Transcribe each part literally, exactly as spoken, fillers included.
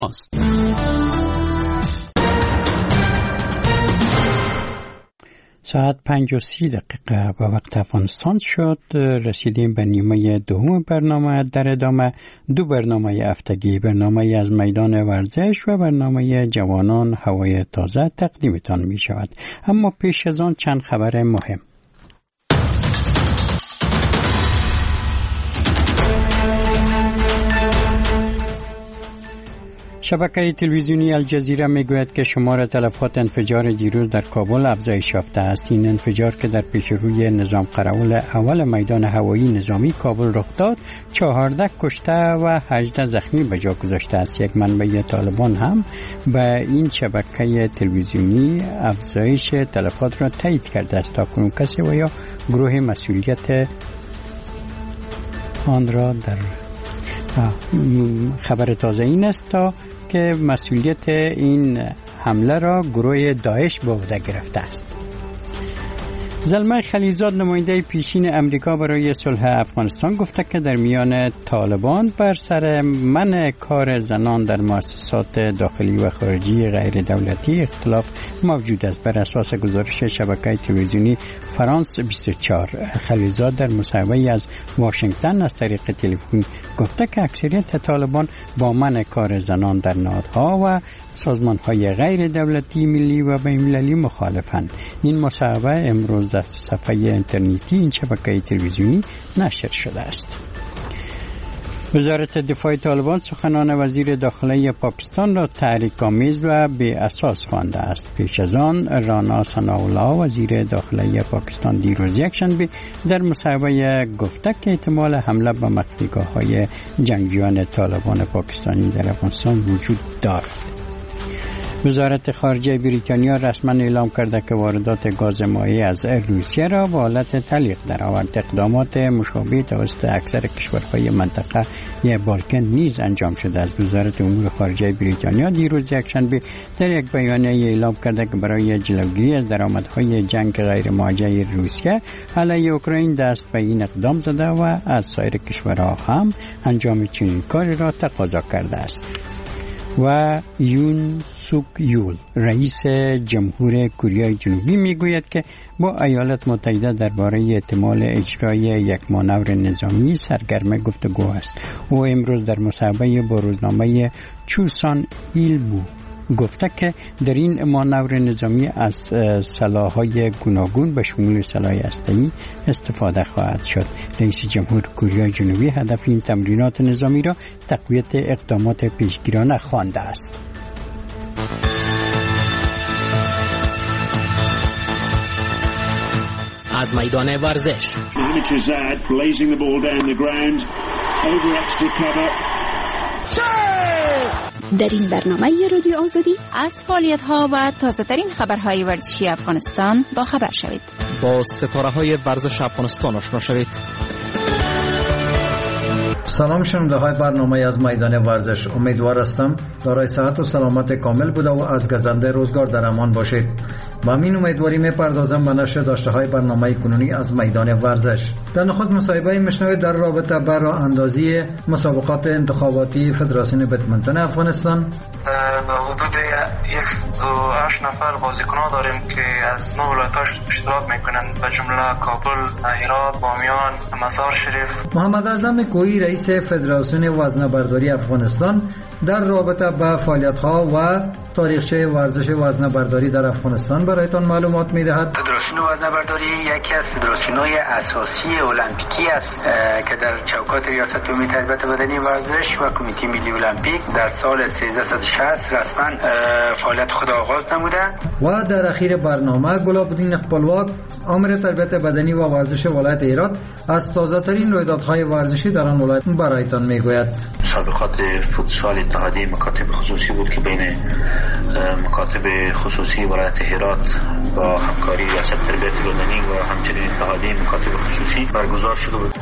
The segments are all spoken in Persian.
است. ساعت پنج و سی دقیقه به وقت افغانستان شد. رسیدیم به نیمه دوم برنامه. در ادامه دو برنامه هفتگی، برنامه از میدان ورزش و برنامه جوانان هوای تازه تقدیمتان می شود. اما پیش از آن چند خبر مهم. شبکه تلویزیونی الجزیره میگوید که شمار تلفات انفجار دیروز در کابل افزایش یافته است. این انفجار که در پیش روی نظام قراول اول میدان هوایی نظامی کابل رخ داد، چهارده کشته و هجده زخمی به جا گذاشته است. یک منبع طالبان هم به این شبکه تلویزیونی افزایش تلفات را تایید کرده است. تا کنون کسی و یا گروه مسئولیت آن را در خبر تازه این است تا که مسئولیت این حمله را گروه داعش به عهده گرفته است. زلمه خلیزاد نماینده پیشین امریکا برای صلح افغانستان گفته که در میان طالبان بر سر منع کار زنان در مؤسسات داخلی و خارجی غیر دولتی اختلاف موجود است. بر اساس گزارش شبکه تلویزیونی فرانس بیست و چهار، خلیزاد در مصاحبه از واشنگتن از طریق تلفن گفته که اکثریت طالبان با منع کار زنان در نهادها و سازمان‌های غیر دولتی ملی و بین‌المللی مخالفند. این مصاحبه امروز در صفحه اینترنتی این شبکه تلویزیونی نشر شده است. وزارت دفاع طالبان سخنان وزیر داخلی پاکستان را تحریک‌آمیز و بی اساس خوانده است. پیش از آن رانا ثناءالله وزیر داخلی پاکستان دیروز یکشنبه در مصاحبه گفته که احتمال حمله به مخفیگاه‌های جنگجویان طالبان پاکستانی در افغانستان وجود دارد. وزارت خارجه بریتانیا رسما اعلام کرده که واردات گاز مایع از روسیه را به حالت تعلیق درآورد. اقدامات مشابه توسط اکثر کشورهای منطقه بالکن نیز انجام شده است. وزارت امور خارجه بریتانیا دیروز یکشنبه در یک بیانیه اعلام کرده که برای جلوگیری از درآمدهای جنگ غیر موجه روسیه علیه اوکراین دست به این اقدام زده و از سایر کشورها هم انجام چنین کاری را تقاضا کرده است. و یون سوک یول رئیس جمهور کره جنوبی میگوید که با ایالات متحده درباره احتمال اجرای یک مانور نظامی سرگرم گفتگو است. او امروز در مصاحبه با روزنامه چوسان ایلبو گفته که در این مانور نظامی از سلاح‌های گوناگون به شمول سلاح هسته‌ای استفاده خواهد شد. رئیس جمهور کره جنوبی هدف این تمرینات نظامی را تقویت اقدامات پیشگیرانه خوانده است. از میدان ورزش در این برنامه رادیو آزادی از فعالیت‌ها و تازه‌ترین خبرهای ورزشی افغانستان با خبر شوید. با ستاره‌های ورزش افغانستان آشنا شوید. سلام شنونده‌های برنامه از میدان ورزش، امیدوار هستم دارای صحت و سلامت کامل بوده و از گزنده روزگار در امان باشید. با این امیدواری می‌پردازم به نشر داشته‌های برنامه کنونی از میدان ورزش. در نخست مصاحبه میشنوید در رابطه با راه اندازی مسابقات انتخاباتی فدراسیون بدمنتون افغانستان. در حدود صد و هشت نفر بازیکن‌ها داریم که از نه ولایت اشتراک میکنند، به جمله کابل، هرات، بامیان، مزار شریف. محمد اعظم کوهی رئیس فدراسیون وزنه‌برداری افغانستان در رابطه با فعالیت‌ها و تاریخچه ورزش وزنه‌برداری در افغانستان برایتان معلومات می‌دهد. فدراسیون وزنه‌برداری یکی از فدراسیون‌های اساسی المپیکی است که در چوکات ریاست جمهوری تربیت بدنی ورزش و کمیته ملی المپیک در سال سیزده شصت رسما فعالیت خود آغاز نموده. و در اخیر برنامه گلاب‌الدین اقبالواق آمر تربیت بدنی و ورزش ولایت هرات از تازه‌ترین رویدادهای ورزشی در آن ولایت برایتان میگوید. مسابقات فوتسال اتحادیه مکاتب خصوصی بود که بین مکاتب خصوصی ولایت هرات با همکاری ریاست تربیت بدنی و همچنین اتحادیه مکاتب خصوصی برگزار شده بود.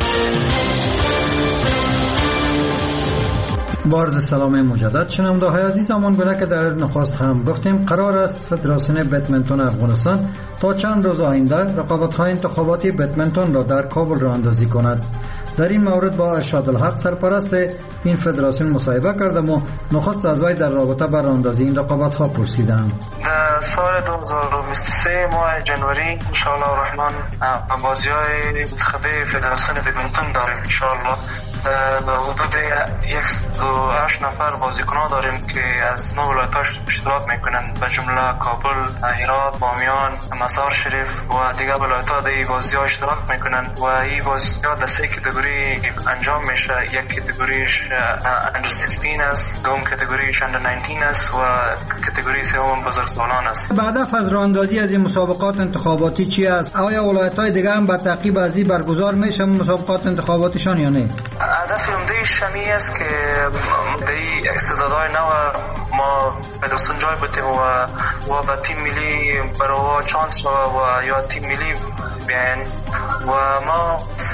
بارز سلام مجدد شنونده‌های عزیز، همان گونه که در نخست هم گفتیم قرار است فدراسیون بدمنتون افغانستان تا چند روز آینده رقابت‌های انتخاباتی بدمنتون را در کابل راه اندازی کند. در این مورد با ارشاد الحق سرپرست این فدراسیون مصاحبه کردم و نخست از وی در رابطه با راهاندازی این رقابت ها پرسیدم. در سال دو هزار و بیست و سه ماه جنوری ان شاء الله الرحمن بازی‌های منتخبه فدراسیون بدمینتون داریم. ان شاء الله در حدود صد و هشت نفر بازیکن‌ها داریم که از نه ولایت‌ها اشتراک میکنن، به جمله کابل، هرات، بامیان، مزار شریف و دیگر ولایت‌ها در این بازی‌ها اشتراک میکنن و این بازی‌ها در سه کاتگوری انجام میشه. یک کاتگوریش اندر شانزده است، دوم کاتگوریش اندر نوزده است و کاتگوری سوم بزرگسالان است. هدف از راهاندازی از این مسابقات انتخاباتی چی است؟ آیا ولایت‌های دیگر هم به تعقیب از این برگزار میشه مسابقات انتخاباتیشان یا نه؟ هدف عمده‌اش همی است که در این استعدادهای نو ما فدراسیون جای بتیم و و به تیم ملی برای چانس و, و یا تیم ملی بیاین و ما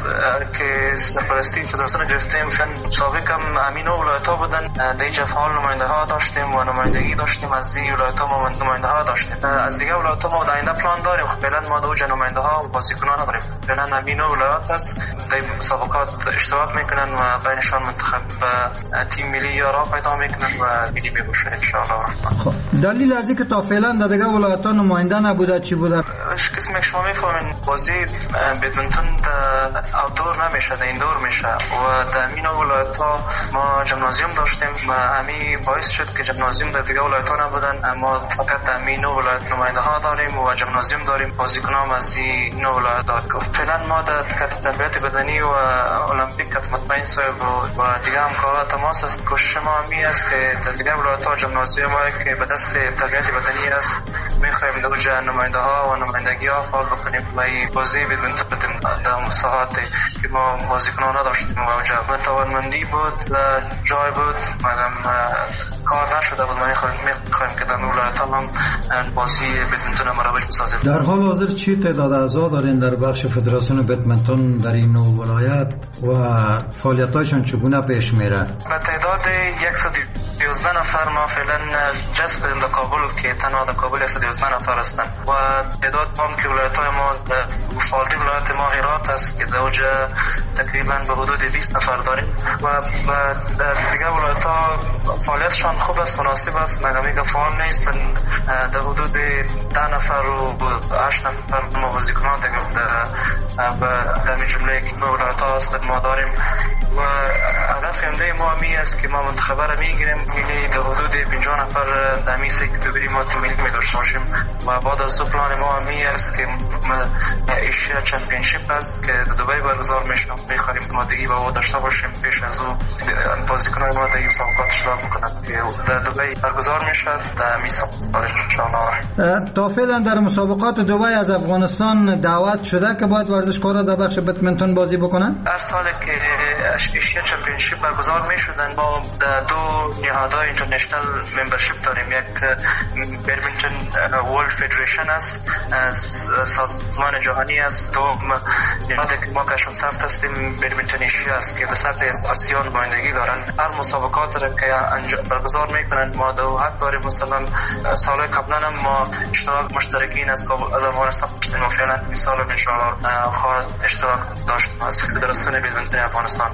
که سرپرستی فدراسیون گرفتیم فن سابق هم همین ولایت‌ها بودن. در اینجا فعال نماینده ها داشتیم و نمایندگی داشتیم از این ولایت‌ها ما نماینده ها داشتیم. از دیگه ولایت‌ها ما در آینده پلان داریم. فعلا ما دو جا نماینده ها و بازیکنان نداریم. فعلا همین ولایت است در مسابقات اشتراک میکنن و بینشان منتخب تیم ملی یا را پیدا میکنن و ملی میبوشن ان شاء الله. خب دلیل از اینکه تا فعلا در دیگه ولایت‌ها نماینده نبوده چی بوده؟ قسم شما میفهمین بازی بدمینتون آوتدور نمیشه، در ایندور میشه و در همین ولایت‌ها ما جمنازیوم داشتیم و همین باعث شد که جمنازیوم در دیگه ولایت‌ها نبودن. ما فقط در همین ولایت نماینده ها داریم و جمنازیوم داریم، بازیکنان از این ولایت داریم. فعلا ما در تربیت بدنی و المپیک مطمئن صاحب و دیگه هم کارات تماس است. کوشش ما همی است که در دیگه ولایت‌ها جمنازیوم که به دست تربیت بدنی است می‌خوایم در اونجا نماینده ها و نمایندگی ها فعال بکنیم و این بازی بدون بدیم در مساحات که ما بازیکنان نداشتیم و اونجا توانمندی بود جای بود مگر کار نشده بود. ما می‌خوایم که در ولایت‌ها هم بازی بدمینتون مروج بسازیم. در حال حاضر چی تعداد اعضا دارین در بخش فدراسیون بدمینتون در این نوع ولایت و فعالیت‌هایشان چگونه پیش میره؟ به تعداد صد و یازده نفر ما فعلا جذب در کابل که تنها در کابل صد و یازده نفر هستند و تعداد هم که ولایت‌های ما فعالیت ولایت ما هرات است که در اونجا تقریبا به حدود بیست نفر داریم و در دیگر ولایت‌ها فعالیتشان خوب است، مناسب است، مگر میگه فعال نیستن. در حدود ده نفر و هشت نفر ما بازیکنان در در جمله که ولایت‌ها است ما داریم و هدف عمده ما همی است که ما منتخبه را میگیریم ملی در حدود پنجاه نفر در همین سه کاتگوری ما تیم ملی داشته باشیم و بعد از دو پلان ما همی است که ایشیا چمپیونشیپ است که در دبی برگزار میشه. می‌خوایم آمادگی با او داشته باشیم پیش از او بازیکنان ما در این مسابقات اشتراک بکنند که در دبی برگزار میشه در همین سال ان شاء الله. تا فعلا در مسابقات دبی از افغانستان دعوت شده که باید ورزشکارا در بخش بدمینتون بازی بکنن؟ هر سال که ایشیا چمپیونشیپ برگزار میشدن ما در دو نهادهای اینترنشنال ممبرشیپ داریم. یک بدمینتون ورلد فدریشن است، سازمان جهانی است. دوم نهادی که ما کشون سفت هستیم بدمینتون ایشیا است که در سطح آسیا نمایندگی دارن. هر مسابقات را که برگزار میکنند ما دو حق داریم. مثلا سال قبلا هم ما اشتراک مشترکین از از افغانستان داشتیم و فعلا این سال ان شاء الله خواهد اشتراک داشت از فدراسیون بدمینتون افغانستان.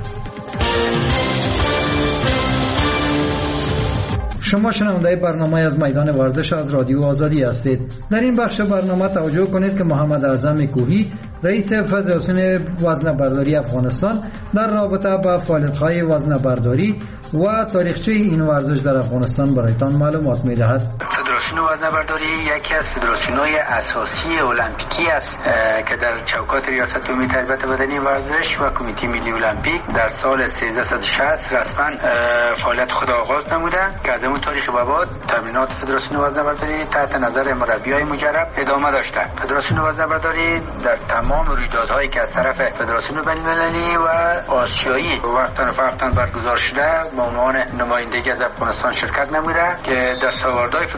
شما شنونده برنامه از میدان ورزش از رادیو آزادی هستید. در این بخش برنامه توجه کنید که محمد اعظم کوهی رئیس فدراسیون وزنه‌برداری افغانستان در رابطه با فعالیت‌های وزنه‌برداری و تاریخچه این ورزش در افغانستان برایتان معلومات می‌دهد. فدراسیون وزنه‌برداری یکی از فدراسیون‌های اساسی المپیکی است که در چوکات ریاست جمهوری تربیت بدنی ورزش و کمیته ملی المپیک در سال سیزده و شصت رسما فعالیت خود آغاز نموده که از اون تاریخ به بعد تمرینات فدراسیون وزنه‌برداری تحت نظر مربیای مجرب ادامه داشته. فدراسیون وزنه‌برداری در تمام رویدادهایی که از طرف فدراسیون بین‌المللی و آسیایی وقتاً فوقتاً برگزار شده به عنوان نمایندگی از افغانستان شرکت نموده که دستاوردهای فدراسیون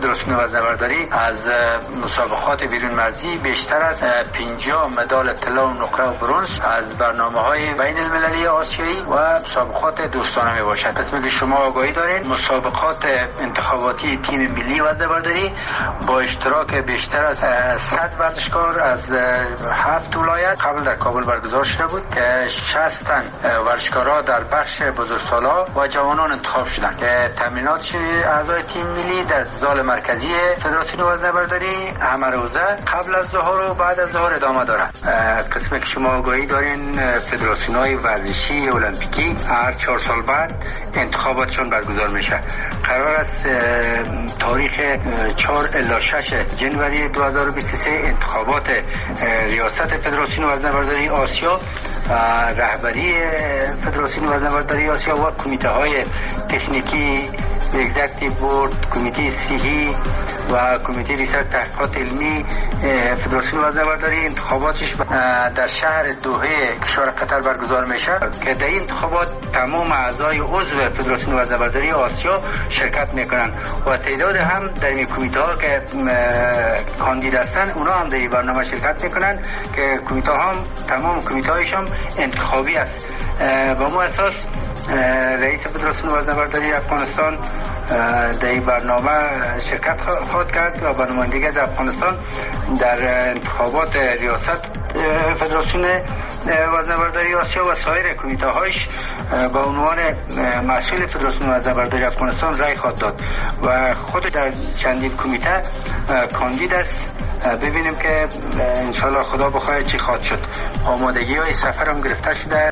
وزنه‌برداری از مسابقات بیرون مرزی بیشتر از پنجاه مدال طلا و نقره و برنز از برنامه‌های بین المللی آسیایی و مسابقات دوستانه می باشد. قسمی که شما آگاهی دارین مسابقات انتخاباتی تیم ملی وزنه‌برداری با اشتراک بیشتر از صد ورزشکار از هفت ولایت قبل در کابل برگزار شده بود که شصت تن ورزشکارا در بخش بزرگسالا و جوانان انتخاب شدند که تمرینات اعضای تیم ملی در زال مرکزی فدراسیون وزنه‌برداری همه روزه قبل از ظهر و بعد از ظهر ادامه دارد. قسمی که شما آگاهی دارین فدراسیون‌های ورزشی المپیکی هر چهار سال بعد انتخاباتشون برگزار میشه. قرار است تاریخ چهار الی شش جنوری دو هزار و بیست و سه انتخابات ریاست فدراسیون وزنه‌برداری آسیا، رهبری فدراسیون وزنه‌برداری آسیا و کمیته های تکنیکی، اگزیکتیو بورد، کمیته صحی و کمیته ریسرچ تحقیقات علمی فدراسیون وزنه‌برداری انتخاباتش در شهر دوحه کشور قطر برگزار میشه که در این انتخابات تمام اعضای عضو فدراسیون وزنه‌برداری آسیا شرکت میکنن و تعداد هم در این کمیته ها که کاندید هستن اونا هم در این برنامه شرکت میکنن که کمیته ها هم تمام کمیته هایشون انتخابی است. با مو اساس رئیس فدراسیون وزنه‌برداری افغانستان در این برنامه شرکت خواهد کرد و با نمایندگی از افغانستان در انتخابات ریاست فدراسیون وزنه‌برداری آسیا و سایر کمیته هایش با عنوان مسئول فدراسیون وزنه‌برداری افغانستان رای خواهد داد و خود در چندین کمیته کاندید است. ببینیم که انشالله خدا بخواهد چی خواهد شد. آمادگی های سفر هم گرفته شده.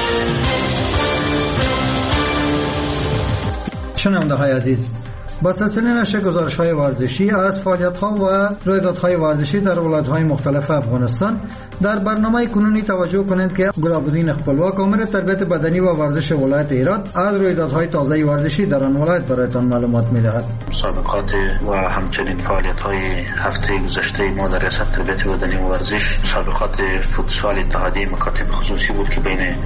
شنونده های عزیز، با سلسله نشر گزارش های ورزشی از فعالیت ها و رویدادهای ورزشی در ولایت های مختلف افغانستان در برنامه کنونی توجه کنید که گلاب‌الدین خپلواک آمر تربیت بدنی و ورزش ولایت هرات از رویدادهای تازه ورزشی در آن ولایت برایتان معلومات می‌دهد. مسابقات و همچنین فعالیت های هفته گذشته ما در ریاست تربیت بدنی و ورزش مسابقات فوتسال اتحادیه مکاتب خصوصی بود که بین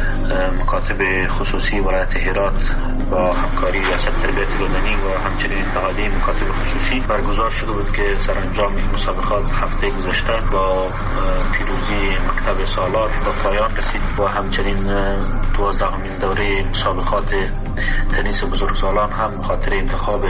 مکاتب خصوصی ولایت هرات با همکاری ریاست تربیت بدنی و همچنین اتحادیه مکاتب خصوصی برگزار شده بود که سرانجام این مسابقات هفته گذشته با پیروزی مکتب سالار به پایان رسید و همچنین دوازدهمین دوره مسابقات تنیس بزرگسالان هم بخاطر انتخاب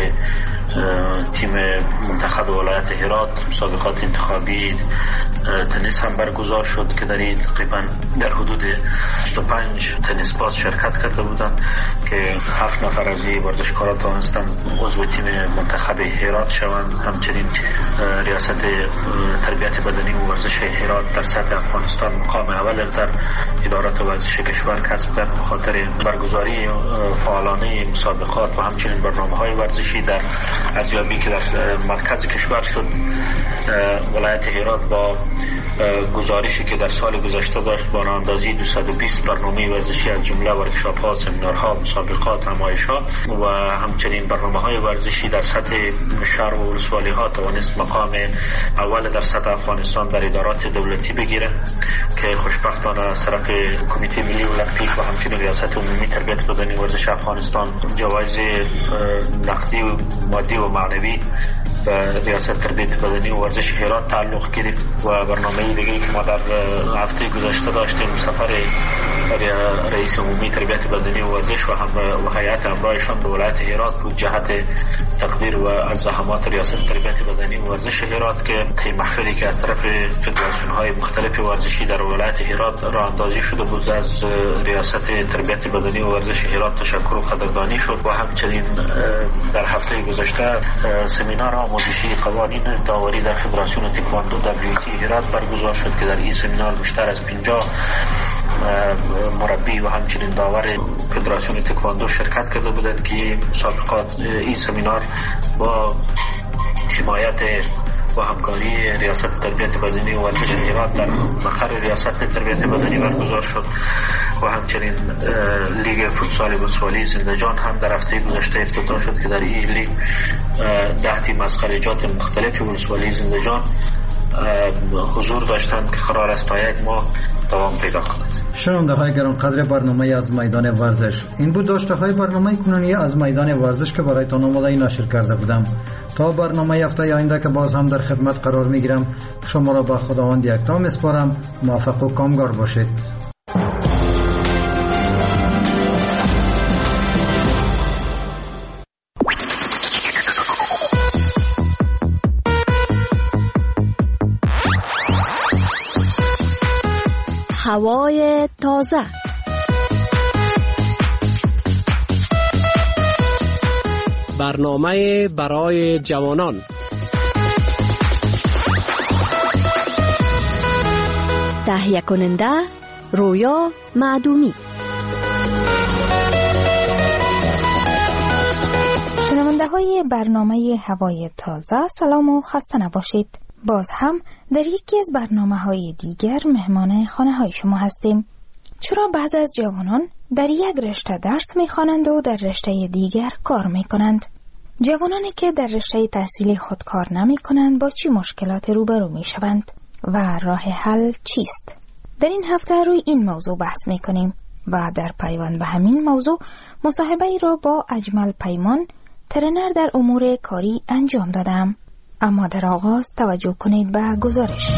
تیم منتخب ولایت هرات مسابقات انتخابی تنیس هم برگزار شد که در این تقریبا در حدود بیست و پنج تنیس باز شرکت کرده بودند که هفت نفر از این ورزشکاران توانستند عضو تیم منتخب هرات شوند. همچنین ریاست تربیت بدنی و ورزش هرات در سطح افغانستان مقام اول در ادارات ورزش کشور کسب کرد به خاطر برگزاری فعالانه مسابقات و همچنین برنامه‌های ورزشی در ارزیابی که در مرکز کشور شد. ولایت هرات با گزارشی که در سال گذشته داشت با راهاندازی دویست و بیست برنامه ورزشی از جمله ورکشاپ‌ها، سمینارها، مسابقات، نمایش‌ها و همچنین برنامه‌های ورزشی در سطح شهر و ولسوالی‌ها توانست مقام اول در سطح افغانستان در ادارات دولتی بگیره که خوشبختانه از طرف کمیته ملی المپیک و همچنین ریاست عمومی تربیت بدنی و ورزش افغانستان جوایز نقدی و مادی و معنوی به ریاست تربیت بدنی و ورزش هرات تعلق گرفت. و برنامه دیگه که ما در هفته گذشته داشتیم سفر رئیس عمومی تربیت بدنی و ورزش و هم و هیئت همراهشان به ولایت هرات بود جهت تقدیر و از زحمات ریاست تربیت بدنی و ورزش هرات که طی محفلی که از طرف فدراسیون های مختلف ورزشی در ولایت هرات راه اندازی شده بود از ریاست تربیت بدنی و ورزش هرات تشکر و قدردانی شد. و همچنین در هفته گذشته سمینار آموزشی قوانین داوری در فدراسیون تکواندو دبلیو تی هرات برگزار شد که در این سمینار بیشتر از پنجاه مربی و همچنین داور فدراسیون تکواندو شرکت کرده بودند که مسابقات این سمینار با حمایت و همکاری ریاست تربیت بدنی و ورزش هرات در مقر ریاست تربیت بدنی برگزار شد. و همچنین لیگ فوتسال ولسوالی زندجان هم در هفته گذشته افتتاح شد که در این لیگ ده تیم از خلیجات مختلف ولسوالی زندجان حضور داشتند که قرار است تا یک ماه دوام پیدا کند. شنونده های گرانقدر برنامه از میدان ورزش، این بود داشته های برنامه کنونی از میدان ورزش که برایتان آماده نشر کرده بودم. تا برنامه هفته آینده که باز هم در خدمت قرار می گیرم، شما را به خداوند یکتا میسپارم. موفق و کامگار باشید. هوای تازه. برنامه برای جوانان. تهیه کننده رویا معدومی. شنونده های برنامه هوای تازه، سلام و خسته نباشید. باز هم در یکی از برنامه های دیگر مهمان خانه های شما هستیم. چرا بعض از جوانان در یک رشته درس می خوانند و در رشته دیگر کار می کنند؟ جوانانی که در رشته تحصیلی خود کار نمی کنند با چی مشکلات روبرو می شوند و راه حل چیست؟ در این هفته روی این موضوع بحث می کنیم و در پیوند به همین موضوع مصاحبه ای را با اجمل پیمان، ترینر در امور کاری انجام دادم. اما در آغاز توجه کنید به گزارش.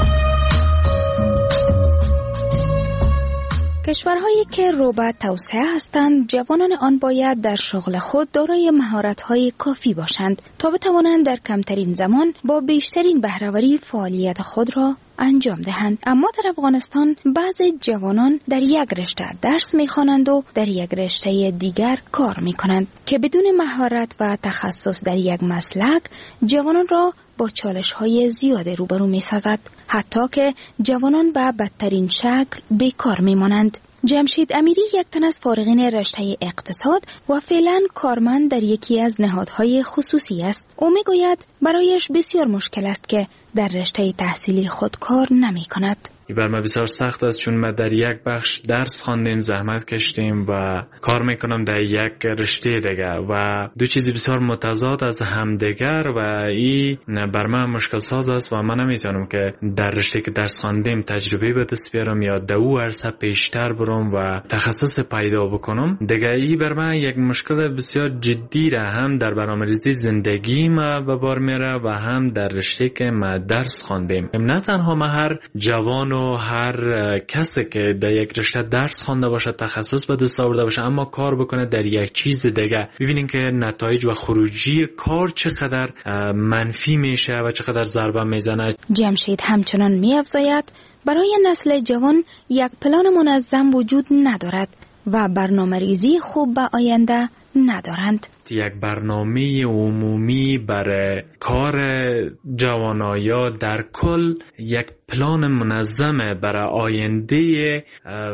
کشورهایی که رو به توسعه هستند، جوانان آن باید در شغل خود دارای مهارت‌های کافی باشند تا بتوانند در کمترین زمان با بیشترین بهره‌وری فعالیت خود را انجام دهند. اما در افغانستان بعضی جوانان در یک رشته درس می‌خوانند و در یک رشته دیگر کار می‌کنند که بدون مهارت و تخصص در یک مسلک جوانان را با چالش‌های زیاد روبرو می‌سازد، حتی که جوانان به بدترین شکل بیکار می‌مانند. جمشید امیری یک تن از فارغین رشته اقتصاد و فعلا کارمند در یکی از نهادهای خصوصی است. او میگوید برایش بسیار مشکل است که در رشته تحصیلی خود کار نمی کند. بر ما بسیار سخت است، چون ما در یک بخش درس خواندیم، زحمت کشیدیم و کار میکنم در یک رشته دیگر و دو چیز بسیار متضاد از همدیگر و این بر من مشکل ساز است و من نمیتونم که در رشته که درس خواندیم تجربه به دست بیارم یا در او عرصه پیشتر برم و تخصص پیدا بکنم. دیگه این بر من یک مشکل بسیار جدی را هم در برنامه‌ریزی زندگی ما به بار میاره و هم در رشته که ما درس خواندیم. نه تنها ما هر جوان و هر کسی که در یک رشته درس خوانده باشه، تخصص به دست آورده باشه، اما کار بکنه در یک چیز دیگه، ببینین که نتایج و خروجی کار چقدر منفی میشه و چقدر ضربه میزنه. جمشید همچنان می‌افزاید برای نسل جوان یک پلان منظم وجود ندارد و برنامه‌ریزی خوب به آینده ندارند. یک برنامه عمومی برای کار جوانایا در کل، یک پلان منظمه برای آینده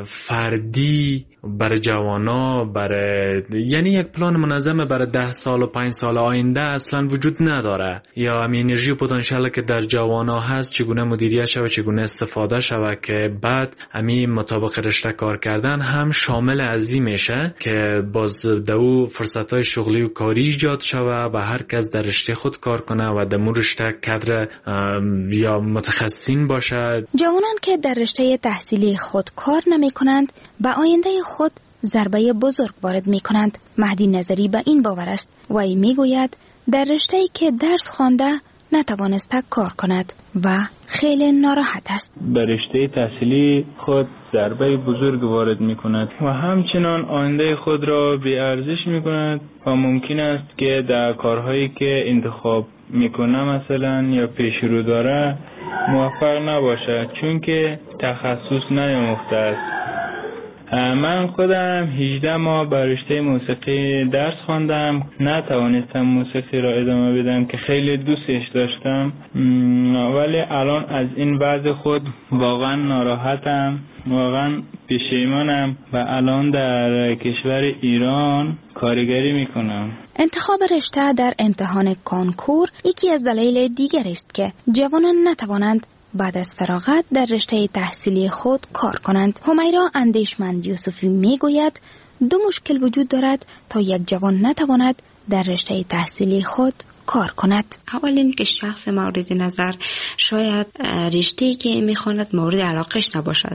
فردی برای جوانا، برای یعنی یک پلان منظمه برای ده سال و پنج سال آینده اصلا وجود نداره. یا همین انرژی و پتانسیل که در جوانا هست چگونه مدیریت شود، چگونه استفاده شود که بعد همین مطابق رشته کار کردن هم شامل از این میشه که باز دو فرصت‌های شغلی و کاری ایجاد شود و هر کس در رشته خود کار کنه و در مون رشته کادر یا متخصصین باشد. جوانان که در رشته تحصیلی خود کار نمی کنند به آینده خود ضربه بزرگ وارد می کنند. مهدی نظری به این باور است و ای می گوید در رشته‌ای که درس خوانده نتوانسته کار کند و خیلی ناراحت است. به رشته تحصیلی خود ضربه بزرگ وارد می کند و همچنان آینده خود را بی ارزش می کند و ممکن است که در کارهایی که انتخاب می کنه مثلا یا پیش رو داره موفق نباشد، چون که تخصص نیاموخته است. من خودم هجده ماه به رشته موسیقی درس خواندم، نتوانستم موسیقی را ادامه بدم که خیلی دوستش داشتم، ولی الان از این وضع خود واقعا ناراحتم، واقعا پشیمانم و الان در کشور ایران کارگری میکنم. انتخاب رشته در امتحان کنکور یکی از دلایل دیگر است که جوانان نتوانند بعد از فراغت در رشته تحصیلی خود کار کنند. همیرا اندیشمند یوسفی میگوید دو مشکل وجود دارد تا یک جوان نتواند در رشته تحصیلی خود کار کند. اول این که شخص مورد نظر شاید رشته‌ای که میخواند مورد علاقش نباشد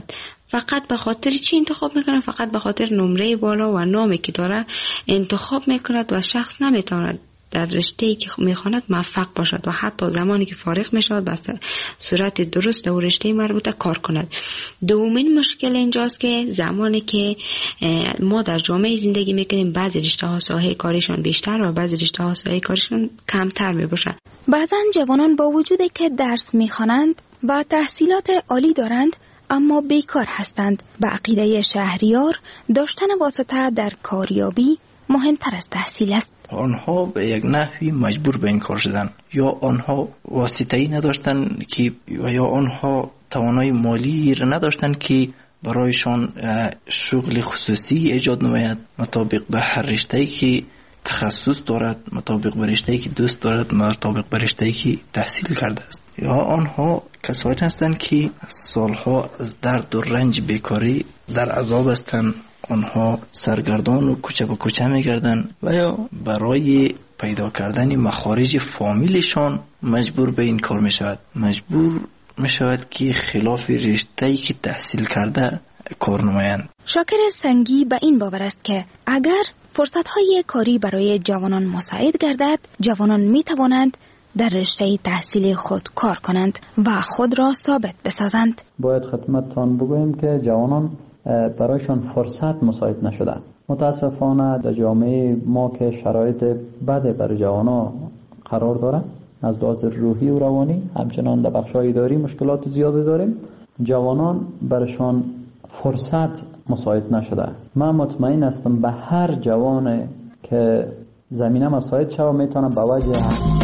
فقط به خاطر چی انتخاب میکنه؟ فقط به خاطر نمره بالا و نامی که داره انتخاب میکند و شخص نمیتواند در رشته‌ای که میخواند موفق باشد و حتی زمانی که فارغ میشود به صورت درست و رشته مربوطه کار کند. دومین مشکل اینجاست که زمانی که ما در جامعه زندگی میکنیم بعضی رشته ها ساحه کارشان بیشتر و بعضی رشته ها ساحه کارشان کمتر میباشد. بعضا جوانان با وجودی که درس میخوانند و تحصیلات عالی دارند اما بیکار هستند. به عقیده شهریار داشتن واسطه در کاریابی مهمتر از تحصیل است. آنها به یک نحوی مجبور به این کار شدن، یا آنها واسطه‌ای نداشتن که و یا آنها توانایی مالی را نداشتن که برایشان شغل خصوصی ایجاد نماید مطابق به هر رشته‌ای که تخصص دارد، مطابق به رشته‌ای که دوست دارد، مطابق به رشته‌ای که تحصیل کرده است. یا آنها کسانی هستند که سالها از درد و رنج بیکاری در عذاب هستند، آنها سرگردان و کوچه به کوچه میگردن و یا برای پیدا کردن مخارج فامیلشان مجبور به این کار میشود، مجبور میشود که خلاف رشته‌ای که تحصیل کرده کار نمایند. شاکر سنگی به این باور است که اگر فرصت‌های کاری برای جوانان مساعد گردد، جوانان میتوانند در رشته تحصیلی خود کار کنند و خود را ثابت بسازند. باید خدمتتان بگوییم که جوانان برایشان فرصت مساعد نشده. متاسفانه در جامعه ما که شرایط بد برای جوانان قرار داره، از لحاظ روحی و روانی، همچنان در بخش‌های اداری مشکلات زیادی داریم. جوانان برایشان فرصت مساعد نشده. من مطمئن هستم به هر جوان که زمینه مساعد شود میتونه به وجه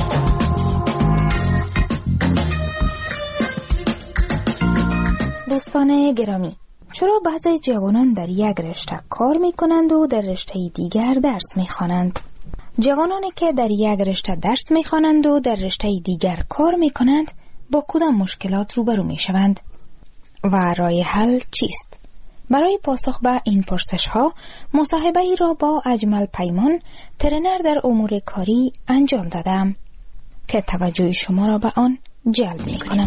دوستان گرامی، چرا بعضی جوانان در یک رشته کار می کنند و در رشته دیگر درس می خوانند؟ جوانانی که در یک رشته درس می خوانند و در رشته دیگر کار می کنند با کدام مشکلات روبرو می شوند و راه حل چیست؟ برای پاسخ به این پرسش ها مصاحبه ای را با اجمل پیمان، ترینر در امور کاری انجام دادم که توجه شما را به آن جلب می کنم.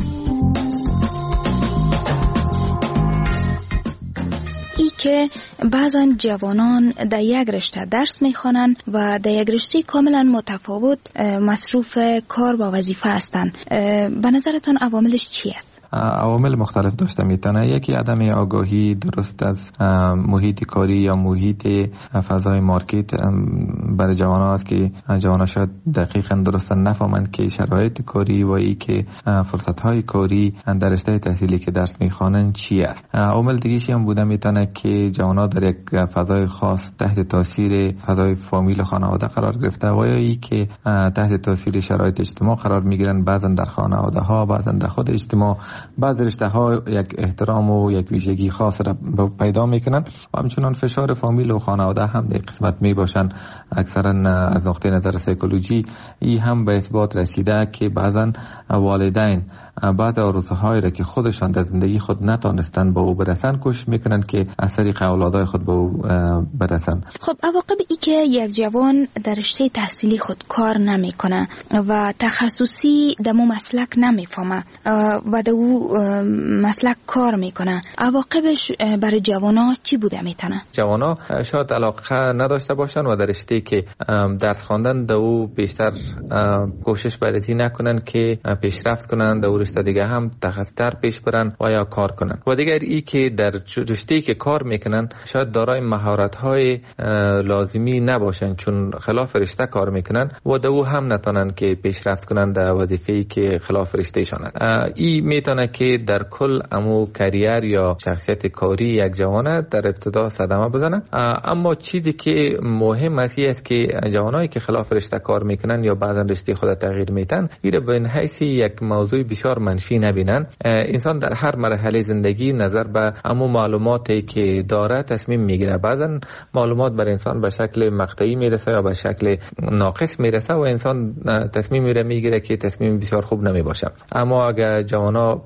ای که بعضا جوانان در یک رشته درس میخوانند و در یک رشته کاملا متفاوت مصروف کار و وظیفه هستند. به نظرتان عواملش چی است؟ عوامل مختلف داشته میتونه. یکی عدم آگاهی درست از محیط کاری یا محیط فضای مارکت برای جوانان است که جوانان شاید دقیقاً درست نفهمند که شرایط کاری و ای که فرصت‌های کاری در رشته تحصیلی که درس میخوانند چی است. عامل دیگه‌ای هم بوده میتونه که جوانان در یک فضای خاص تحت تاثیر فضای فامیل و خانواده قرار گرفته و یا ای که تحت تاثیر شرایط اجتماع قرار میگیرن، بعضا در خانواده ها، بعضا در خود اجتماع بعض رشته ها یک احترام و یک ویژگی خاص را پیدا میکنن و همچنان فشار فامیل و خانواده هم در قسمت می باشن. اکثرا از نقطه نظر سایکولوژی ای هم به اثبات رسیده که بعضا والدین بعض آرزوهای را که خودشان در زندگی خود نتانستن به او برسن کوشش میکنن که از طریق اولادای خود به او برسن. خب عواقب ای که یک جوان در رشته تحصیلی خود کار نمیکنه و تخصصی دمو مسلک نمیفهمه و دو مسلک کار میکنه، عواقبش برای جوانا چی بوده میتونه؟ جوانا شاید علاقه نداشته باشن و در رشته که درس خواندن دو بیشتر کوشش برای نکنن که پیشرفت کنن، در رشته دیگه هم تخصصتر پیش برن و یا کار کنن. و دیگر ای که در رشته که کار میکنن شاید دارای مهارت های لازمی نباشن چون خلاف رشته کار میکنن و دو هم نتونن که پیشرفت کنن در وظیفه‌ای که خلاف رشته شان است. ای میتونه که در کل امو کریر یا شخصیت کاری یک جوانه در ابتدا صدمه بزنه. اما چیزی که مهم است که جوانایی که خلاف رشته کار میکنن یا بعضا رشته خود تغییر میتن ایره به این حیث یک موضوع بسیار منفی نبینن. انسان در هر مرحله زندگی نظر به امو معلوماتی که داره تصمیم میگیره. بعضا معلومات بر انسان به شکل مقطعی میرسه یا به شکل ناقص میرسه و انسان تصمیم میره میگیره که تصمیم بسیار خوب نمی باشه. اما اگر جوانا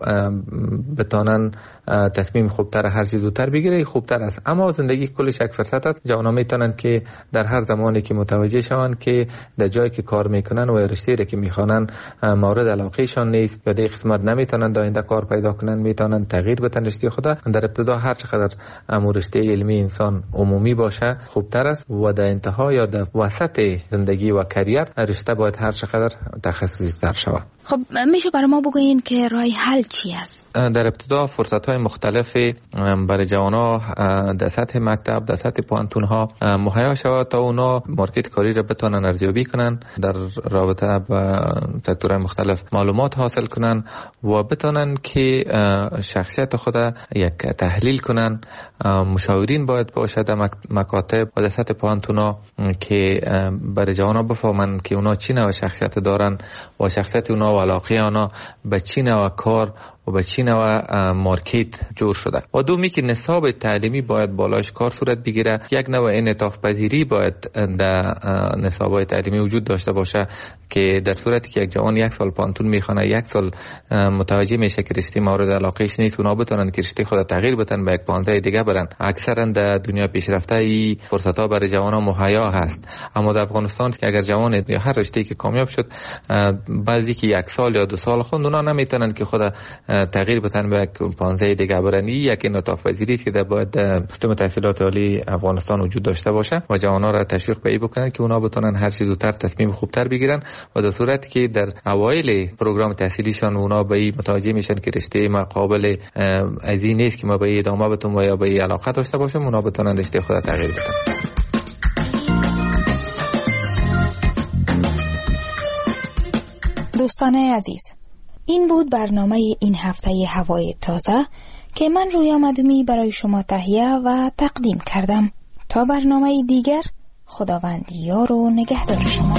بتانن تصمیم خوبتر هر چیز زودتر بگیره خوبتر است. اما زندگی کلش یک فرصت است. جوانا میتونن که در هر زمانی که متوجه شون که در جایی که کار میکنن و رشته که میخوانن مورد علاقهشان نیست و در قسمت نمیتونن در آینده کار پیدا کنن، میتونن تغییر بدن رشته خود. در ابتدا هر چقدر امور رشته علمی انسان عمومی باشه خوبتر است و در انتها یا در وسط زندگی و کریر رشته باید هر چقدر تخصصی تر شود. خب میشه برای ما بگوین که راه حل چی است؟ در ابتدا فرصت های مختلف برای جوانا در سطح مکتب، در سطح پانتون ها مهیا شود تا اونا مارکت کاری را بتونن ارزیابی کنن، در رابطه با سکتورهای مختلف معلومات حاصل کنن و بتونن که شخصیت خود یک تحلیل کنن. مشاورین باید باشه در مکاتب و در سطح پانتون ها که برای جوانا بفهمن که اونا چی نوع شخصیت دارن و شخصیت اونا و علاقه اونا به چی نوع کار و به چی نوع مارکت جور شده. و دومی که نصاب تعلیمی باید بالاش کار صورت بگیره. یک نوع انعطاف پذیری باید در نصاب‌های تعلیمی وجود داشته باشه که در صورتی که یک جوان یک سال پانتون میخونه، یک سال متوجه میشه که رشته مورد علاقهش نیست، اونا بتونن که رشته خود تغییر بدن به یک پانزده دیگه برن. اکثرا در دنیا پیشرفته ای فرصت‌ها برای جوانان مهیا هست. اما در افغانستان که اگر جوان یا هر رشته‌ای که کامیاب شد بعضی که یک سال یا دو سال خوند، اونا نمیتونن که خود تغییر بدن به یک پانزده دیگه برن. یک انعطاف پذیری که در باید سیستم تحصیلات عالی افغانستان وجود داشته باشه و جوانان را تشویق به این بکنن که اونا بتونن هر چیز زودتر تصمیم خوبتر بگیرن و در صورتی که در اوایل پروگرام تحصیلیشان اونا به این متوجه میشن که رشته ما قابل از این نیست که ما به این ادامه بدیم و یا به این علاقه داشته باشیم، اونا بتونن رشته خود تغییر بدن. دوستان عزیز، این بود برنامه این هفته هوای تازه که من رویا مدومی برای شما تهیه و تقدیم کردم. تا برنامه دیگر، خداوند یار و نگهدار شما.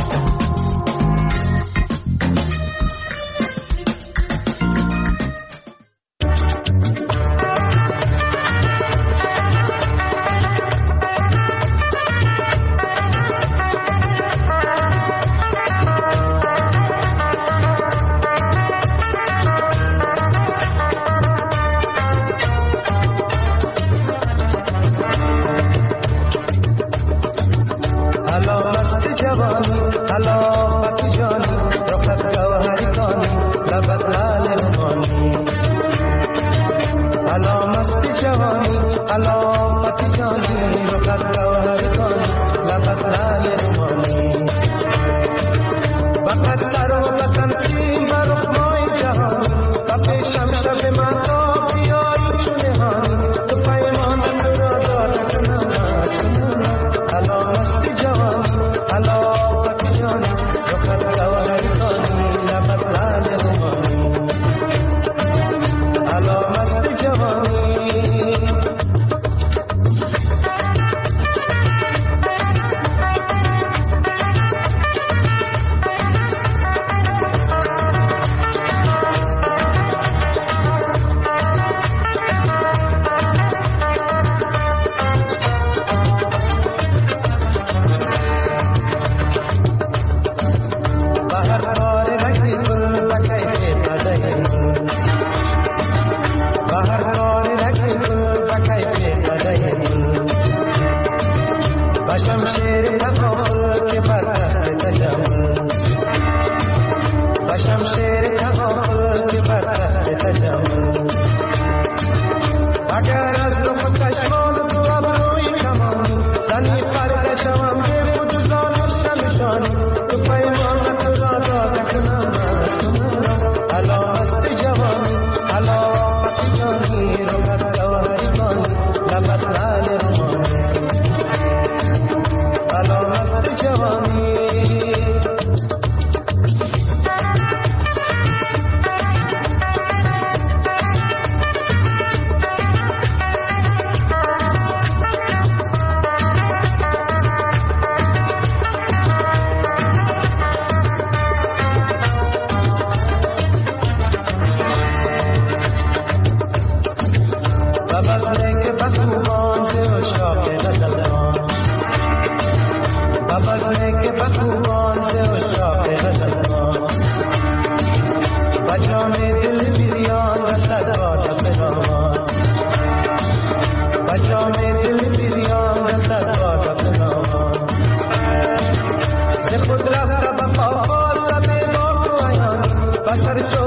بسر